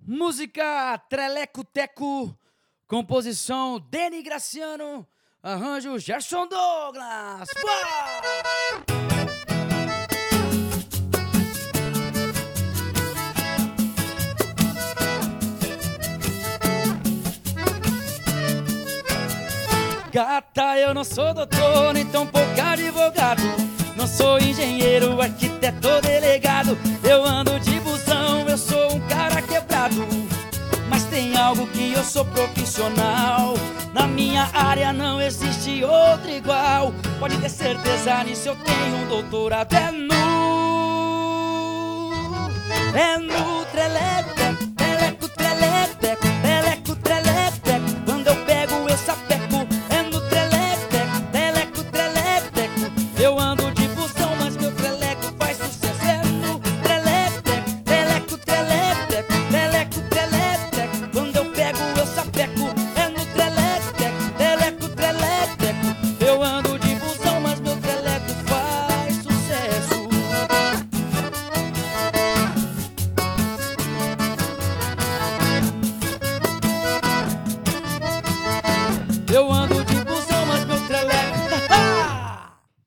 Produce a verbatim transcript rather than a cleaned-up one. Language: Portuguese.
Música Treleco Teco, composição Deni Graciano, arranjo Gerson Douglas. Pá! Gata, eu não sou doutor, nem tão pouco advogado. Não sou engenheiro, arquiteto ou delegado. Eu ando de busão, eu sou um cara quebrado. Mas tem algo que eu sou profissional. Na minha área não existe outro igual. Pode ter certeza nisso, eu tenho um doutorado. É nu, é nu.